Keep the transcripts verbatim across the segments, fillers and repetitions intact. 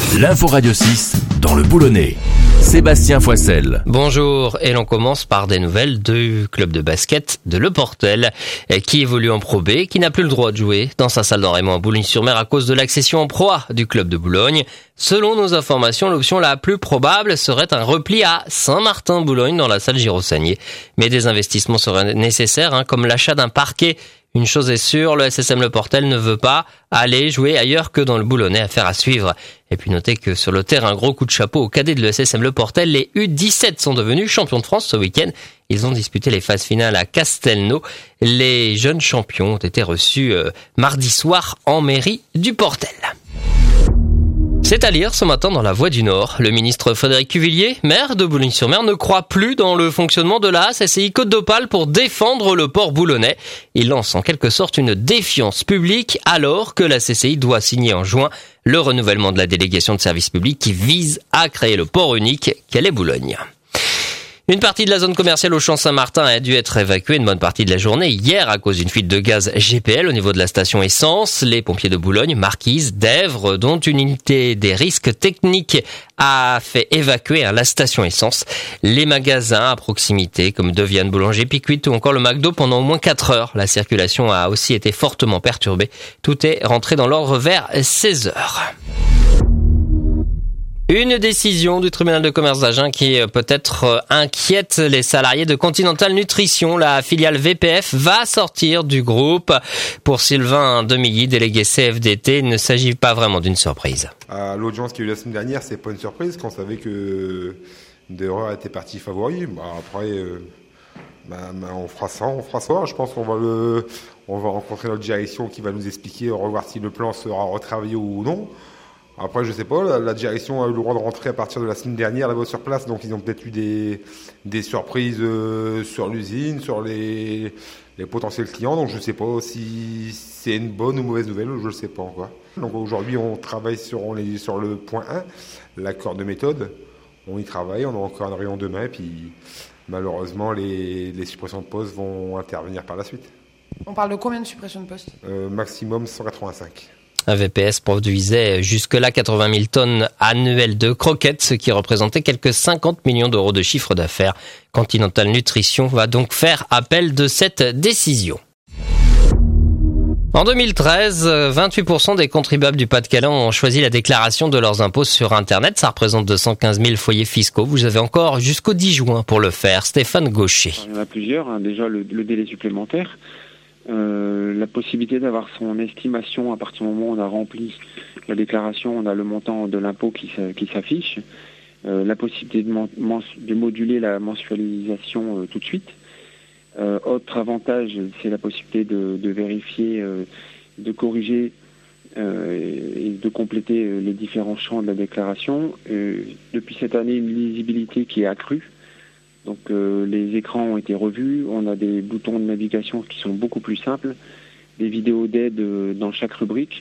L'info Radio six dans le Boulonnais. Sébastien Foissel. Bonjour, et l'on commence par des nouvelles du club de basket de Le Portel, qui évolue en Pro B, qui n'a plus le droit de jouer dans sa salle d'entraînement à Boulogne-sur-Mer à cause de l'accession en Pro A du club de Boulogne. Selon nos informations, l'option la plus probable serait un repli à Saint-Martin-Boulogne dans la salle Giraud-Sagnier. Mais des investissements seraient nécessaires, hein, comme l'achat d'un parquet. Une chose est sûre, le S S M Le Portel ne veut pas aller jouer ailleurs que dans le Boulonnais, affaire à suivre. Et puis notez que sur le terrain, un gros coup de chapeau aux cadets de l'E S S M Le Portel. Les U dix-sept sont devenus champions de France ce week-end. Ils ont disputé les phases finales à Castelnau. Les jeunes champions ont été reçus euh, mardi soir en mairie du Portel. C'est à lire ce matin dans La Voix du Nord. Le ministre Frédéric Cuvillier, maire de Boulogne-sur-Mer, ne croit plus dans le fonctionnement de la C C I Côte d'Opale pour défendre le port boulonnais. Il lance en quelque sorte une défiance publique alors que la C C I doit signer en juin le renouvellement de la délégation de service public qui vise à créer le port unique qu'est les Boulogne. Une partie de la zone commerciale au Champ-Saint-Martin a dû être évacuée une bonne partie de la journée hier à cause d'une fuite de gaz G P L au niveau de la station essence. Les pompiers de Boulogne, Marquise, d'Èvre, dont une unité des risques techniques a fait évacuer la station essence. Les magasins à proximité comme Deviane, Boulanger, Picuit ou encore le McDo pendant au moins quatre heures. La circulation a aussi été fortement perturbée. Tout est rentré dans l'ordre vers seize heures. Une décision du tribunal de commerce d'Agen qui peut-être inquiète les salariés de Continental Nutrition. La filiale V P F va sortir du groupe. Pour Sylvain Demilly, délégué C F D T, il ne s'agit pas vraiment d'une surprise. À l'audience qu'il y a eu la semaine dernière, c'est pas une surprise quand on savait que Dereur était parti favori. Bah après, euh, bah, bah, on fera ça, on fera ça. Je pense qu'on va le, on va rencontrer notre direction qui va nous expliquer, revoir si le plan sera retravaillé ou non. Après, je sais pas, la, la direction a eu le droit de rentrer à partir de la semaine dernière là-bas sur place, donc ils ont peut-être eu des, des surprises euh, sur l'usine, sur les, les potentiels clients, donc je sais pas si c'est une bonne ou mauvaise nouvelle, je le sais pas encore. Donc aujourd'hui, on travaille sur, on est sur le point un, l'accord de méthode, on y travaille, on a encore un rayon demain, puis malheureusement, les, les suppressions de postes vont intervenir par la suite. On parle de combien de suppressions de postes ? euh, Maximum cent quatre-vingt-cinq. V P S produisait jusque-là quatre-vingt mille tonnes annuelles de croquettes, ce qui représentait quelques cinquante millions d'euros de chiffre d'affaires. Continental Nutrition va donc faire appel de cette décision. En deux mille treize, vingt-huit pour cent des contribuables du Pas-de-Calais ont choisi la déclaration de leurs impôts sur Internet. Ça représente deux cent quinze mille foyers fiscaux. Vous avez encore jusqu'au dix juin pour le faire. Stéphane Gaucher. Il y en a plusieurs. Hein. Déjà, le, le délai supplémentaire. Euh, la possibilité d'avoir son estimation à partir du moment où on a rempli la déclaration, on a le montant de l'impôt qui, qui s'affiche, euh, la possibilité de, man, de moduler la mensualisation euh, tout de suite. Euh, autre avantage, c'est la possibilité de, de vérifier, euh, de corriger euh, et de compléter les différents champs de la déclaration. Euh, depuis cette année, une lisibilité qui est accrue. Donc euh, les écrans ont été revus, on a des boutons de navigation qui sont beaucoup plus simples, des vidéos d'aide euh, dans chaque rubrique,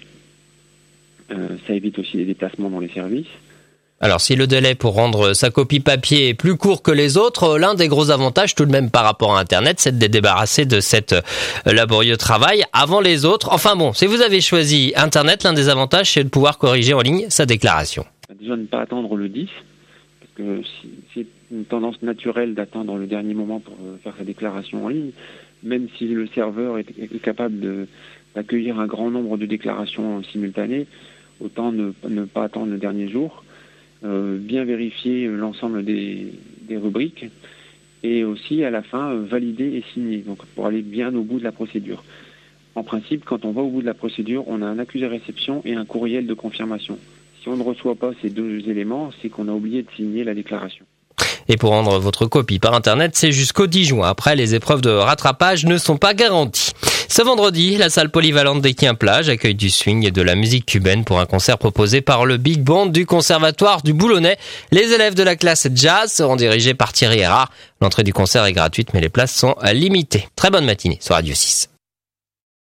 euh, ça évite aussi les déplacements dans les services. Alors si le délai pour rendre sa copie papier est plus court que les autres, l'un des gros avantages tout de même par rapport à Internet, c'est de débarrasser de cet laborieux travail avant les autres. Enfin bon, si vous avez choisi Internet, l'un des avantages c'est de pouvoir corriger en ligne sa déclaration. Déjà ne pas attendre le dix, parce que si, si une tendance naturelle d'attendre le dernier moment pour faire sa déclaration en ligne, même si le serveur est, est capable de, d'accueillir un grand nombre de déclarations simultanées, autant ne, ne pas attendre le dernier jour, euh, bien vérifier l'ensemble des, des rubriques et aussi à la fin valider et signer, donc pour aller bien au bout de la procédure. En principe, quand on va au bout de la procédure, on a un accusé-réception et un courriel de confirmation. Si on ne reçoit pas ces deux éléments, c'est qu'on a oublié de signer la déclaration. Et pour rendre votre copie par Internet, c'est jusqu'au dix juin. Après, les épreuves de rattrapage ne sont pas garanties. Ce vendredi, la salle polyvalente d'Équien-Plage accueille du swing et de la musique cubaine pour un concert proposé par le Big Band du Conservatoire du Boulonnais. Les élèves de la classe jazz seront dirigés par Thierry Erard. L'entrée du concert est gratuite, mais les places sont limitées. Très bonne matinée sur Radio six.